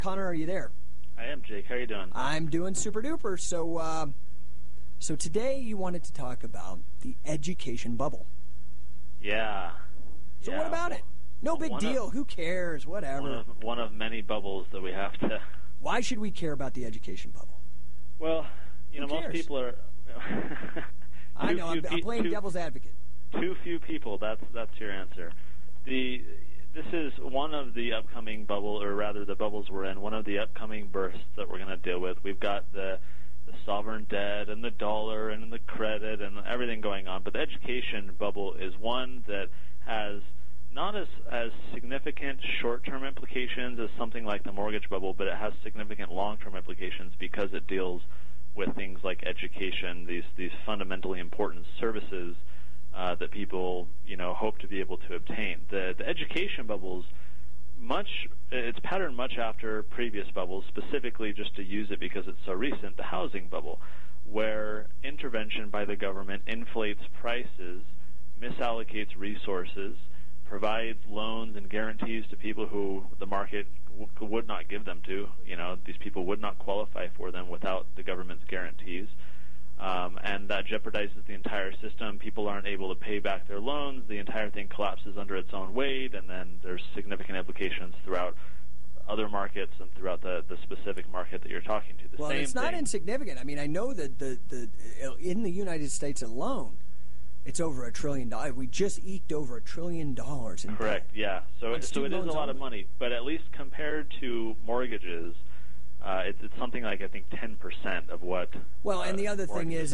Connor, are you there? I am, Jake. How are you doing? I'm doing super duper. So today you wanted to talk about the education bubble. Yeah. So what about it? No big deal. Who cares? Whatever. One of many bubbles that we have to... Why should we care about the education bubble? Well, most people are... I know. I'm playing devil's advocate. Too few people. That's your answer. This is one of the upcoming bubble, or rather the bubbles we're in, one of the upcoming bursts that we're going to deal with. We've got the sovereign debt and the dollar and the credit and everything going on. But the education bubble is one that has not as significant short-term implications as something like the mortgage bubble, but it has significant long-term implications because it deals with things like education, these fundamentally important services that people hope to be able to obtain. The education bubbles it's patterned much after previous bubbles, specifically just to use it because it's so recent, the housing bubble, where intervention by the government inflates prices, misallocates resources, provides loans and guarantees to people who the market would not give them to. These people would not qualify for them without the government's guarantees. And that jeopardizes the entire system. People aren't able to pay back their loans. The entire thing collapses under its own weight, and then there's significant implications throughout other markets and throughout the specific market that you're talking to. It's not insignificant. I mean, I know that in the United States alone, it's over $1 trillion. We just eked over $1 trillion in Correct, debt. Yeah. So it is a lot of money, but at least compared to mortgages, it's something like, I think, 10% of what. Well, and the other thing is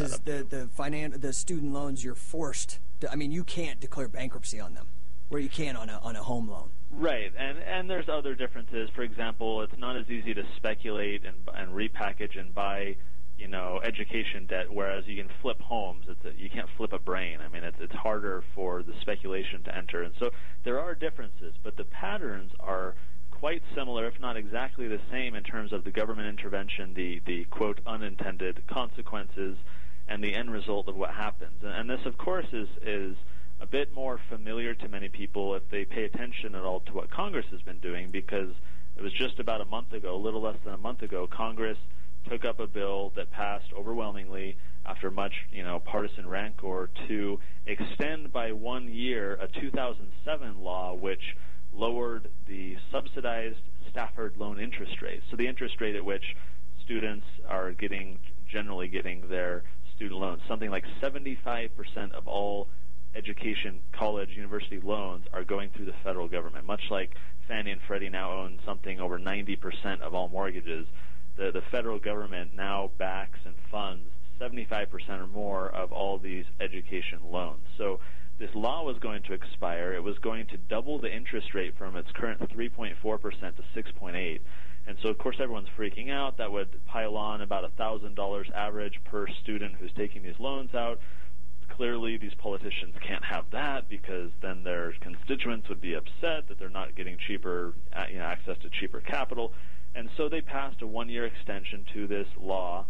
the student loans, you're forced to, you can't declare bankruptcy on them, where you can on a home loan. Right, and there's other differences. For example, it's not as easy to speculate and repackage and buy, education debt, whereas you can flip homes. You can't flip a brain. It's harder for the speculation to enter, and so there are differences, but the patterns are quite similar, if not exactly the same, in terms of the government intervention, the quote unintended consequences, and the end result of what happens. And this, of course, is a bit more familiar to many people if they pay attention at all to what Congress has been doing, because it was just about a month ago, a little less than a month ago, Congress took up a bill that passed overwhelmingly after much, partisan rancor to extend by 1 year a 2007 law which lowered the subsidized Stafford loan interest rate. So the interest rate at which students are generally getting their student loans. Something like 75% of all education, college, university loans are going through the federal government. Much like Fannie and Freddie now own something over 90% of all mortgages, the federal government now backs and funds 75% or more of all these education loans. So this law was going to expire. It was going to double the interest rate from its current 3.4% to 6.8%. And so, of course, everyone's freaking out. That would pile on about $1,000 average per student who's taking these loans out. Clearly, these politicians can't have that because then their constituents would be upset that they're not getting cheaper, access to cheaper capital. And so they passed a 1-year extension to this law,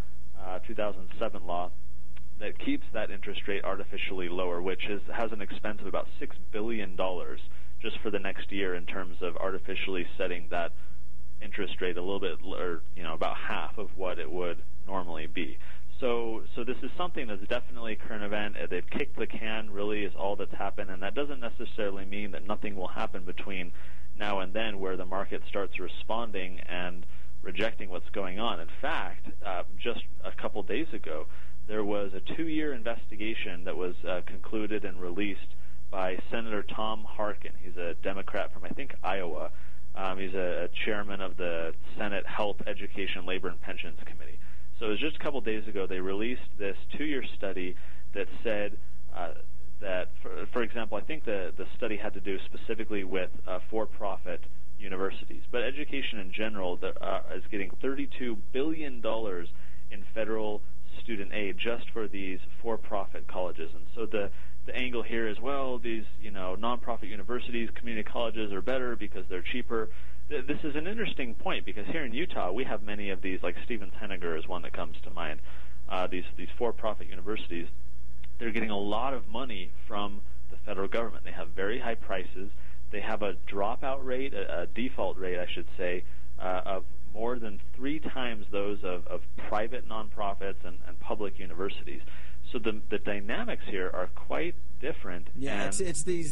2007 law, that keeps that interest rate artificially lower, which has an expense of about $6 billion just for the next year in terms of artificially setting that interest rate a little bit, or about half of what it would normally be. So this is something that's definitely a current event. They've kicked the can, really, is all that's happened, and that doesn't necessarily mean that nothing will happen between now and then where the market starts responding and rejecting what's going on. In fact, just a couple days ago, there was a 2-year investigation that was concluded and released by Senator Tom Harkin. He's a Democrat from, I think, Iowa. He's a chairman of the Senate Health, Education, Labor, and Pensions Committee. So it was just a couple days ago they released this 2-year study that said that, for example, I think the study had to do specifically with for-profit universities. But education in general is getting $32 billion in federal student aid just for these for-profit colleges. And so the angle here is, well, these nonprofit universities, community colleges are better because they're cheaper. This is an interesting point because here in Utah we have many of these, like Stevens-Henager is one that comes to mind. These for-profit universities, they're getting a lot of money from the federal government. They have very high prices. They have a dropout rate, a default rate, I should say, of than 3 times those of private nonprofits and public universities. So the dynamics here are quite different. Yeah, it's these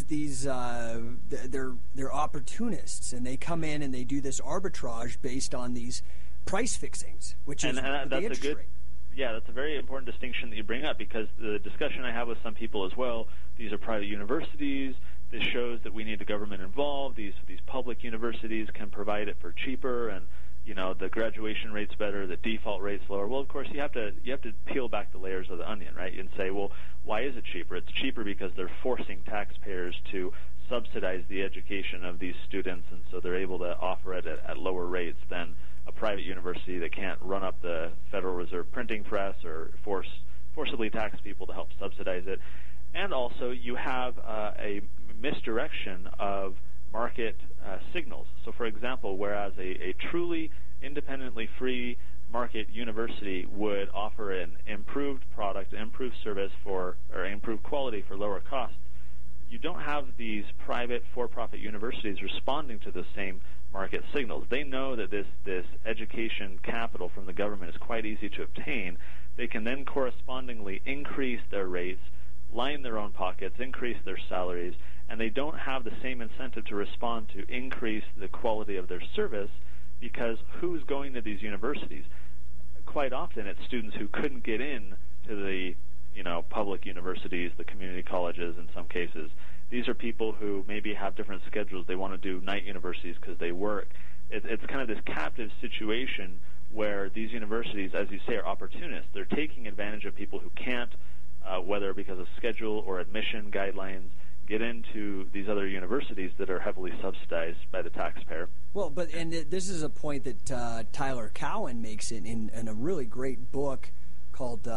they're opportunists, and they come in and they do this arbitrage based on these price fixings, which is that's the interest rate. Yeah, that's a very important distinction that you bring up, because the discussion I have with some people as well, these are private universities. This shows that we need the government involved. These public universities can provide it for cheaper, and the graduation rate's better, the default rate's lower. Well, of course, you have to peel back the layers of the onion, right? And say, well, why is it cheaper? It's cheaper because they're forcing taxpayers to subsidize the education of these students, and so they're able to offer it at lower rates than a private university that can't run up the Federal Reserve printing press or forcibly tax people to help subsidize it. And also, you have a misdirection of market signals. So, for example, whereas a truly independently free market university would offer an improved product, improved service or improved quality for lower costs, you don't have these private for-profit universities responding to the same market signals. They know that this education capital from the government is quite easy to obtain. They can then correspondingly increase their rates, line their own pockets, increase their salaries, and they don't have the same incentive to respond to increase the quality of their service, because who's going to these universities? Quite often it's students who couldn't get in to the public universities, the community colleges in some cases. These are people who maybe have different schedules. They want to do night universities because they work. It's kind of this captive situation where these universities, as you say, are opportunists. They're taking advantage of people who can't, whether because of schedule or admission guidelines, get into these other universities that are heavily subsidized by the taxpayer. Well, and this is a point that Tyler Cowen makes in a really great book called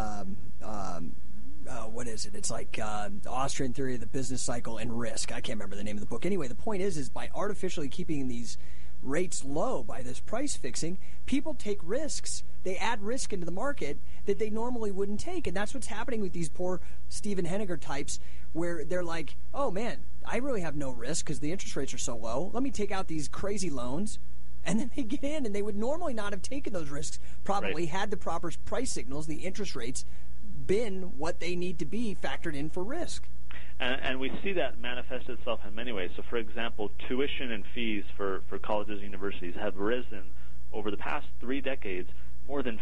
what is it? It's like Austrian Theory of the Business Cycle and Risk. I can't remember the name of the book. Anyway, the point is by artificially keeping these rates low by this price fixing, people take risks. They add risk into the market that they normally wouldn't take. And that's what's happening with these poor Steven Henniger types, where they're like, oh, man, I really have no risk because the interest rates are so low. Let me take out these crazy loans. And then they get in, and they would normally not have taken those risks, probably had the proper price signals, the interest rates, been what they need to be factored in for risk. And we see that manifest itself in many ways. So, for example, tuition and fees for colleges and universities have risen over the past 3 decades more than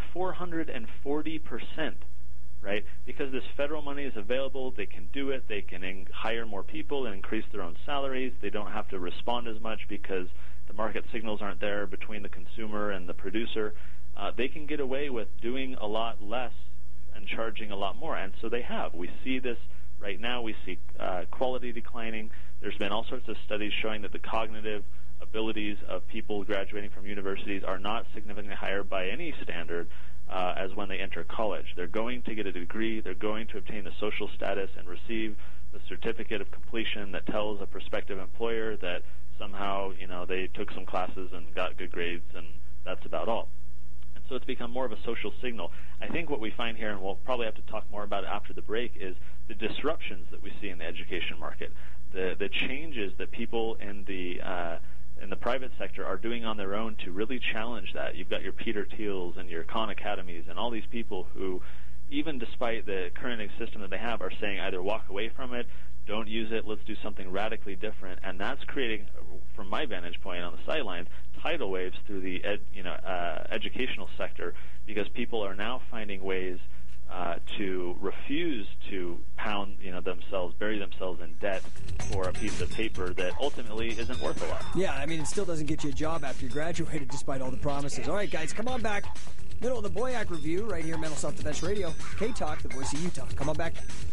440%, right? Because this federal money is available, they can do it, they can hire more people and increase their own salaries. They don't have to respond as much because the market signals aren't there between the consumer and the producer. They can get away with doing a lot less and charging a lot more, and so they have. We see this right now. We see quality declining. There's been all sorts of studies showing that the cognitive abilities of people graduating from universities are not significantly higher by any standard as when they enter college. They're going to get a degree. They're going to obtain a social status and receive the certificate of completion that tells a prospective employer that somehow, they took some classes and got good grades, and that's about all. And so it's become more of a social signal. I think what we find here, and we'll probably have to talk more about it after the break, is the disruptions that we see in the education market, the changes that people in the private sector are doing on their own to really challenge that. You've got your Peter Thiels and your Khan Academies and all these people who, even despite the current system that they have, are saying either walk away from it, don't use it, let's do something radically different. And that's creating, from my vantage point on the sidelines, tidal waves through the educational sector, because people are now finding ways to refuse to bury themselves in debt for a piece of paper that ultimately isn't worth a lot. Yeah, I mean, it still doesn't get you a job after you graduated, despite all the promises. All right, guys, come on back. Middle of the Boyack Review, right here, Mental Self-Defense Radio. K-Talk, the voice of Utah. Come on back.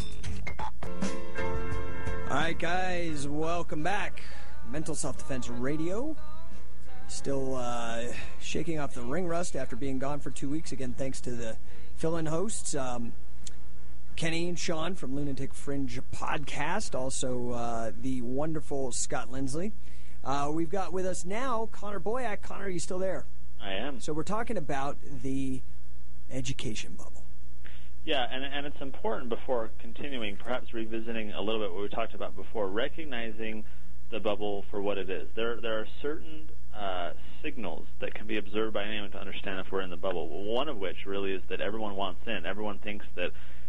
All right, guys, welcome back. Mental Self-Defense Radio. Still shaking off the ring rust after being gone for 2 weeks. Again, thanks to the fill-in hosts, Kenny and Sean from Lunatic Fringe Podcast, also the wonderful Scott Lindsley. We've got with us now Connor Boyack. Connor, are you still there? I am. So we're talking about the education bubble. Yeah, and it's important, before continuing, perhaps revisiting a little bit what we talked about before, recognizing the bubble for what it is. There are certain signals that can be observed by anyone to understand if we're in the bubble. One of which really is that everyone wants in. Everyone thinks that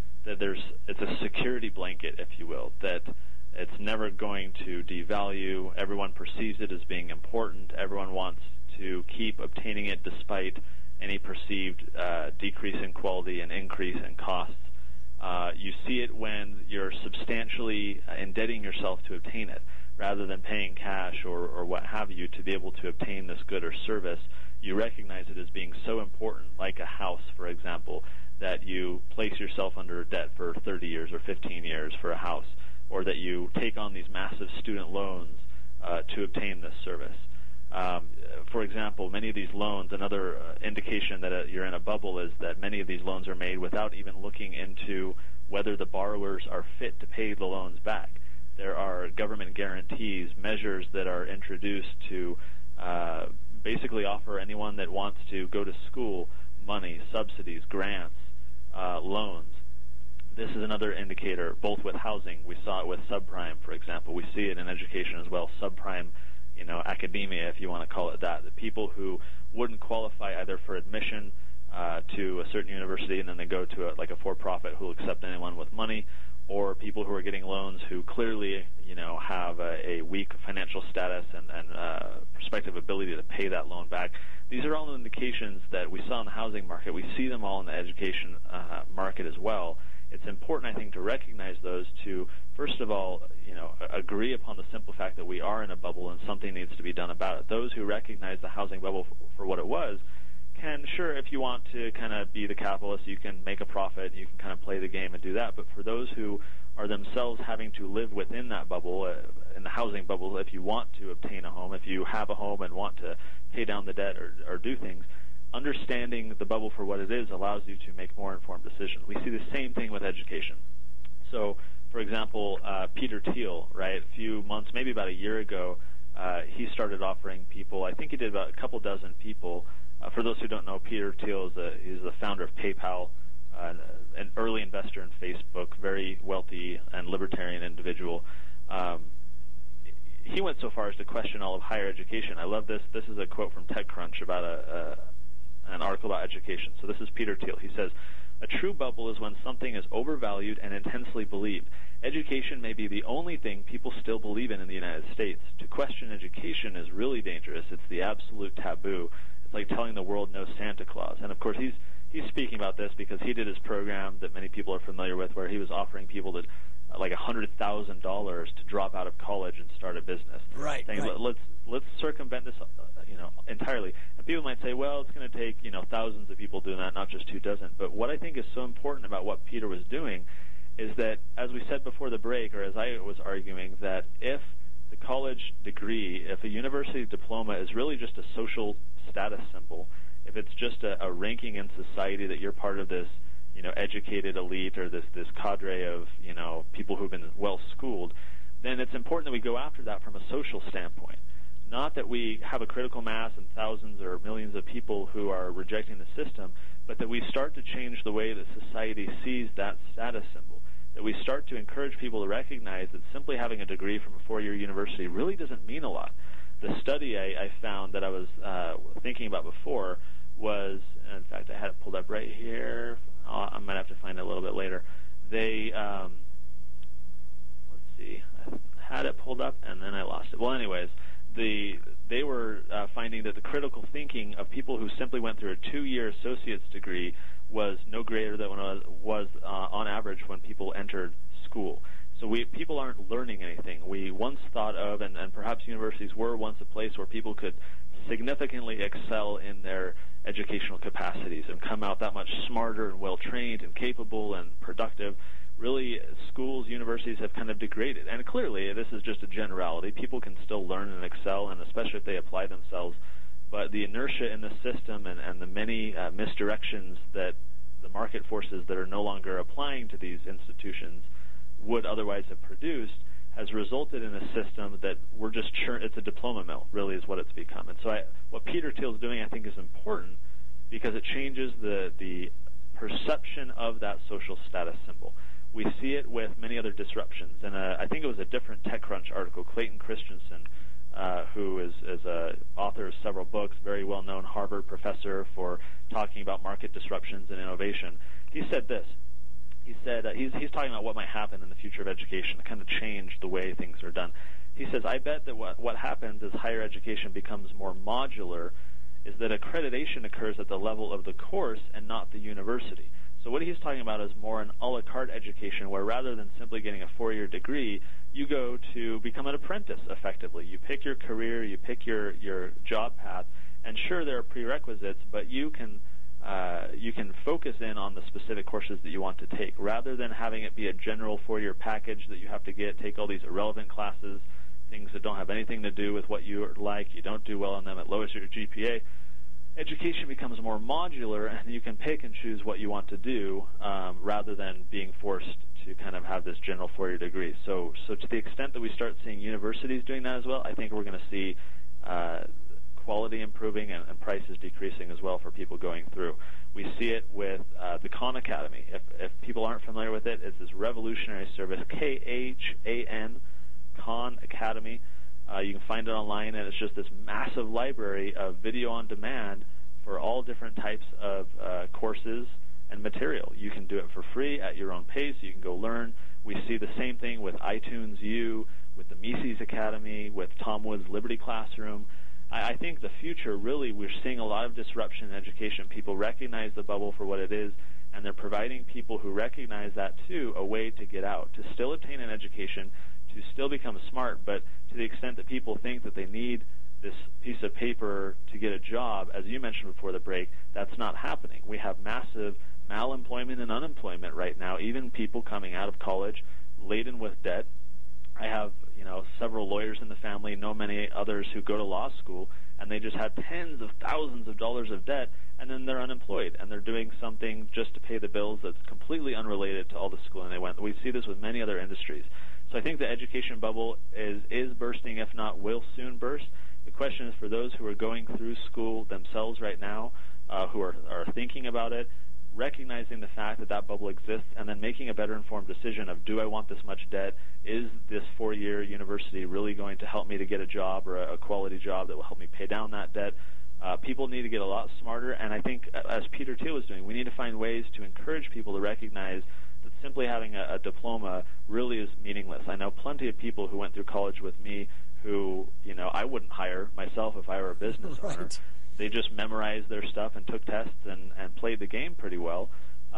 it's a security blanket, if you will, that it's never going to devalue. Everyone perceives it as being important. Everyone wants to keep obtaining it despite any perceived decrease in quality and increase in costs. You see it when you're substantially indebting yourself to obtain it, rather than paying cash or what have you to be able to obtain this good or service. You recognize it as being so important, like a house, for example, that you place yourself under debt for 30 years or 15 years for a house, or that you take on these massive student loans to obtain this service. For example, many of these loans, another indication that you're in a bubble is that many of these loans are made without even looking into whether the borrowers are fit to pay the loans back. There are government guarantees, measures that are introduced to basically offer anyone that wants to go to school money, subsidies, grants, loans. This is another indicator, both with housing. We saw it with subprime, for example. We see it in education as well, subprime, academia, if you want to call it that. The people who wouldn't qualify either for admission to a certain university and then they go to a for-profit who will accept anyone with money, or people who are getting loans who clearly, have a weak financial status and prospective ability to pay that loan back. These are all indications that we saw in the housing market. We see them all in the education market as well. It's important, I think, to recognize those to, first of all, agree upon the simple fact that we are in a bubble and something needs to be done about it. Those who recognize the housing bubble for what it was can, sure, if you want to kind of be the capitalist, you can make a profit, you can kind of play the game and do that. But for those who are themselves having to live within that bubble, in the housing bubble, if you want to obtain a home, if you have a home and want to pay down the debt or do things, understanding the bubble for what it is allows you to make more informed decisions. We see the same thing with education. So, for example, Peter Thiel, right, a few months, maybe about a year ago, he started offering people, I think he did about a couple dozen people. For those who don't know, Peter Thiel is the founder of PayPal, an early investor in Facebook, very wealthy and libertarian individual. He went so far as to question all of higher education. I love this. This is a quote from TechCrunch about an article about education. So this is Peter Thiel. He says, "A true bubble is when something is overvalued and intensely believed. Education may be the only thing people still believe in the United States. To question education is really dangerous. It's the absolute taboo. It's like telling the world no Santa Claus." And of course, he's speaking about this because he did his program that many people are familiar with, where he was offering people that like $100,000 to drop out of college and start a business. Right. Saying, right. Let's circumvent this, entirely. And people might say, well, it's going to take thousands of people doing that, not just 2 dozen. But what I think is so important about what Peter was doing is that, as we said before the break, or as I was arguing, that if the college degree, if a university diploma is really just a social status symbol, if it's just a ranking in society that you're part of this, educated elite or this cadre of, people who've been well schooled, then it's important that we go after that from a social standpoint. Not that we have a critical mass and thousands or millions of people who are rejecting the system, but that we start to change the way that society sees that status symbol. That we start to encourage people to recognize that simply having a degree from a 4-year university really doesn't mean a lot. The study I found that I was thinking about before was, in fact, I had it pulled up right here. I might have to find it a little bit later. They, let's see, I had it pulled up and then I lost it. Well, anyways, they were finding that the critical thinking of people who simply went through a 2-year associate's degree was no greater than what it was on average when people entered school. So people aren't learning anything. We once thought of, and perhaps universities were once a place where people could significantly excel in their educational capacities and come out that much smarter and well-trained and capable and productive. Really, schools, universities have kind of degraded. And clearly, this is just a generality. People can still learn and excel, and especially if they apply themselves. But the inertia in the system and the many misdirections that the market forces that are no longer applying to these institutions would otherwise have produced has resulted in a system that we're just it's a diploma mill, really, is what it's become. And so what Peter Thiel is doing, I think, is important because it changes the perception of that social status symbol. We see it with many other disruptions. And I think it was a different TechCrunch article, Clayton Christensen, who is a author of several books, very well-known Harvard professor for talking about market disruptions and innovation. He said this. He said he's talking about what might happen in the future of education to kind of change the way things are done. He says, I bet that what happens as higher education becomes more modular is that accreditation occurs at the level of the course and not the university. So what he's talking about is more an a la carte education, where rather than simply getting a 4-year degree, you go to become an apprentice, effectively. You pick your career, you pick your job path, and sure, there are prerequisites, but you can focus in on the specific courses that you want to take, rather than having it be a general 4-year package that you have to take all these irrelevant classes, things that don't have anything to do with what you like, you don't do well on them, it lowers your GPA. Education becomes more modular, and you can pick and choose what you want to do rather than being forced to kind of have this general 4-year degree. So to the extent that we start seeing universities doing that as well, I think we're going to see quality improving and prices decreasing as well for people going through. We see it with the Khan Academy. If people aren't familiar with it, it's this revolutionary service, Khan, Khan Academy. You can find it online, and it's just this massive library of video on demand for all different types of courses and material. You can do it for free at your own pace. You can go learn. We see the same thing with iTunes U, with the Mises Academy, with Tom Wood's Liberty Classroom. I think the future, really, we're seeing a lot of disruption in education. People recognize the bubble for what it is, and they're providing people who recognize that, too, a way to get out, to still obtain an education, to still become smart, but to the extent that people think that they need this piece of paper to get a job, as you mentioned before the break, that's not happening. We have massive malemployment and unemployment right now, even people coming out of college laden with debt. I have, several lawyers in the family, know many others who go to law school, and they just have tens of thousands of dollars of debt, and then they're unemployed, and they're doing something just to pay the bills that's completely unrelated to all the schooling they went. We see this with many other industries. So I think the education bubble is bursting, if not will soon burst. The question is for those who are going through school themselves right now, who are thinking about it, recognizing the fact that that bubble exists, and then making a better informed decision of, do I want this much debt? Is this 4-year university really going to help me to get a job or a quality job that will help me pay down that debt? People need to get a lot smarter, and I think, as Peter Thiel is doing, we need to find ways to encourage people to recognize that simply having a diploma really is meaningless. I know plenty of people who went through college with me who, I wouldn't hire myself if I were a business owner. They just memorized their stuff and took tests and played the game pretty well.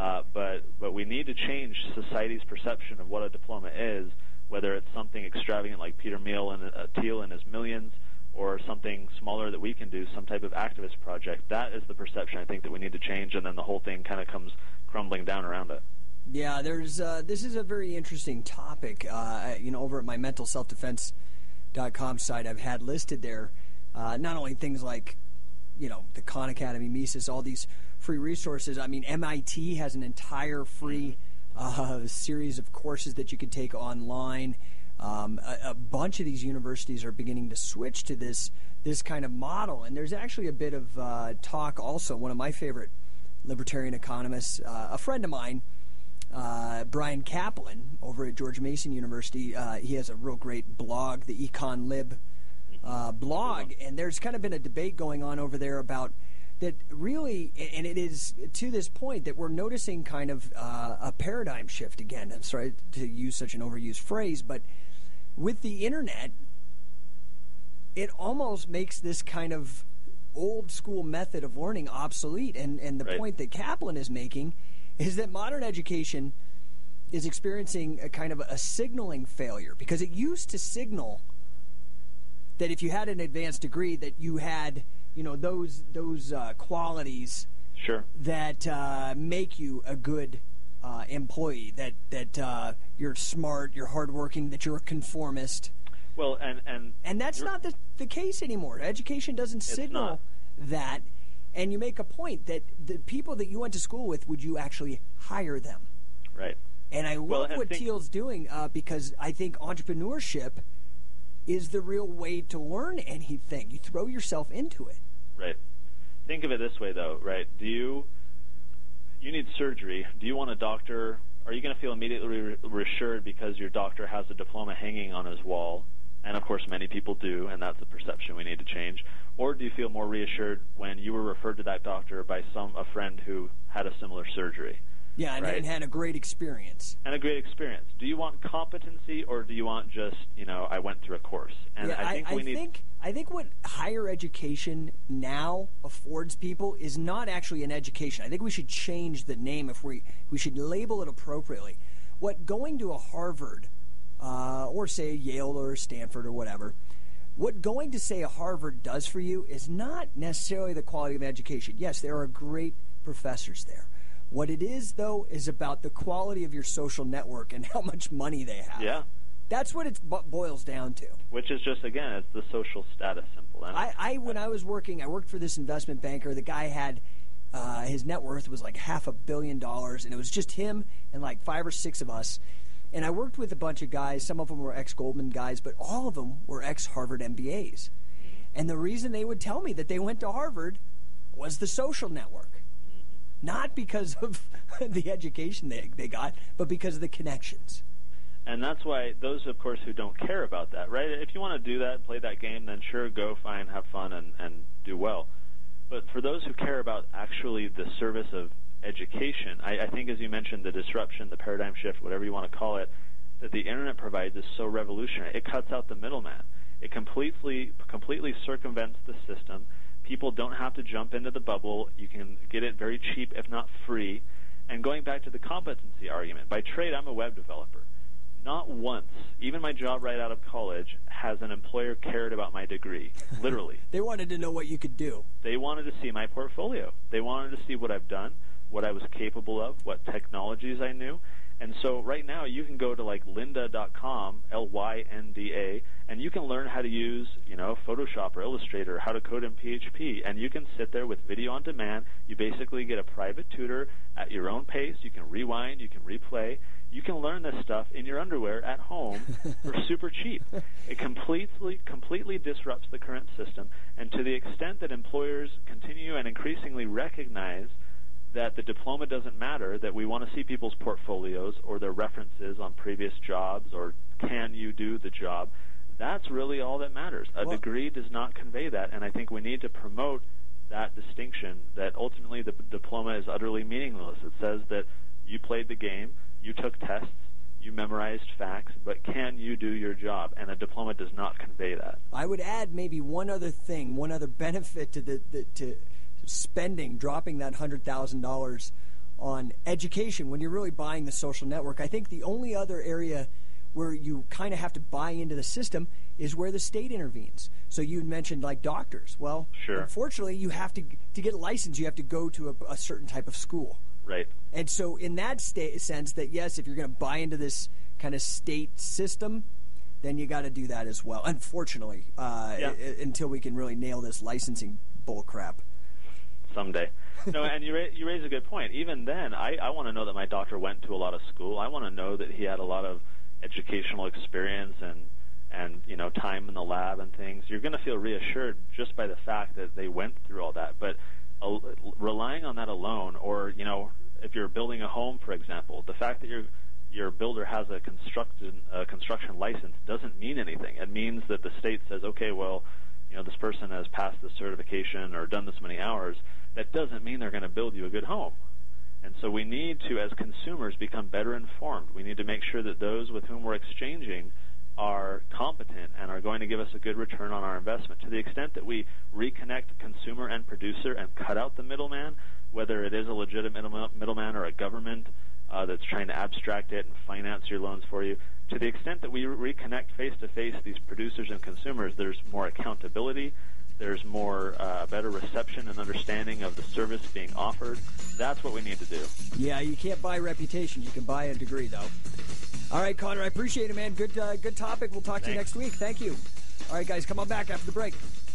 But we need to change society's perception of what a diploma is, whether it's something extravagant like Peter Thiel and his millions, or something smaller that we can do, some type of activist project. That is the perception I think that we need to change, and then the whole thing kind of comes crumbling down around it. Yeah, this is a very interesting topic. Over at my mentalselfdefense.com site, I've had listed there not only things like, the Khan Academy, Mises, all these free resources. I mean, MIT has an entire free series of courses that you could take online. A bunch of these universities are beginning to switch to this kind of model, and there's actually a bit of talk also. One of my favorite libertarian economists, a friend of mine, Brian Kaplan, over at George Mason University, he has a real great blog, the EconLib blog, and there's kind of been a debate going on over there about that really, and it is to this point that we're noticing kind of a paradigm shift again. I'm sorry to use such an overused phrase, but with the internet, it almost makes this kind of old school method of learning obsolete. And the point that Kaplan is making is that modern education is experiencing a kind of a signaling failure, because it used to signal that if you had an advanced degree that you had, those qualities that make you a good employee, that you're smart, you're hardworking, that you're a conformist. Well, and that's not the case anymore. Education doesn't signal that, and you make a point that the people that you went to school with, would you actually hire them? Right. And I love what Thiel's doing, because I think entrepreneurship is the real way to learn anything. You throw yourself into it. Right. Think of it this way, though, right? You need surgery. Do you want a doctor? Are you going to feel immediately reassured because your doctor has a diploma hanging on his wall And, of course, many people do, and that's a perception we need to change. Or do you feel more reassured when you were referred to that doctor by a friend who had a similar surgery? Yeah, and had a great experience. And a great experience. Do you want competency, or do you want just, I went through a course? And yeah, I think what higher education now affords people is not actually an education. I think we should change the name if we should label it appropriately. What going to a Harvard or say Yale or Stanford or whatever, what going to say a Harvard does for you is not necessarily the quality of education. Yes, there are great professors there. What it is, though, is about the quality of your social network and how much money they have. Yeah. That's what it boils down to. Which is just, again, it's the social status symbol. When I was working, I worked for this investment banker. The guy had, his net worth was like $500 million, and it was just him and like 5 or 6 of us. And I worked with a bunch of guys. Some of them were ex-Goldman guys, but all of them were ex-Harvard MBAs. And the reason they would tell me that they went to Harvard was the social network. Not because of the education they got, but because of the connections. And that's why those, of course, who don't care about that, right? If you want to do that, play that game, then sure, go, fine, have fun, and do well. But for those who care about actually the service of education, I think, as you mentioned, the disruption, the paradigm shift, whatever you want to call it, that the Internet provides is so revolutionary. It cuts out the middleman. It completely circumvents the system. People don't have to jump into the bubble. You can get it very cheap, if not free. And going back to the competency argument, by trade, I'm a web developer. Not once, even my job right out of college, has an employer cared about my degree, literally. They wanted to know what you could do. They wanted to see my portfolio. They wanted to see what I've done, what I was capable of, what technologies I knew. And so right now you can go to like lynda.com, Lynda, and you can learn how to use, Photoshop or Illustrator, how to code in PHP, and you can sit there with video on demand. You basically get a private tutor at your own pace. You can rewind, you can replay. You can learn this stuff in your underwear at home for super cheap. It completely disrupts the current system, and to the extent that employers continue and increasingly recognize that the diploma doesn't matter, that we want to see people's portfolios or their references on previous jobs, or can you do the job, that's really all that matters. A degree does not convey that, and I think we need to promote that distinction, that ultimately the diploma is utterly meaningless. It says that you played the game, you took tests, you memorized facts, but can you do your job? And a diploma does not convey that. I would add maybe one other thing, one other benefit to spending, dropping that $100,000 on education when you're really buying the social network. I think the only other area where you kind of have to buy into the system is where the state intervenes. So you mentioned like doctors. Well, sure. Unfortunately, you have to get a license, you have to go to a certain type of school. Right. And so in that sense that, yes, if you're going to buy into this kind of state system, then you got to do that as well, unfortunately, until we can really nail this licensing bull crap. Someday. No, and you raise a good point. Even then, I want to know that my doctor went to a lot of school. I want to know that he had a lot of educational experience and time in the lab and things. You're going to feel reassured just by the fact that they went through all that. But relying on that alone, or if you're building a home, for example, the fact that your builder has a construction license doesn't mean anything. It means that the state says, okay, well, this person has passed this certification or done this many hours. That doesn't mean they're going to build you a good home. And so we need to, as consumers, become better informed. We need to make sure that those with whom we're exchanging are competent and are going to give us a good return on our investment. To the extent that we reconnect consumer and producer and cut out the middleman, whether it is a legitimate middleman or a government that's trying to abstract it and finance your loans for you, to the extent that we reconnect face-to-face these producers and consumers, there's more accountability, there's more better reception and understanding of the service being offered. That's what we need to do. Yeah, you can't buy reputation. You can buy a degree, though. All right, Connor, I appreciate it, man. Good topic. We'll talk to you next week. Thank you. All right, guys, come on back after the break.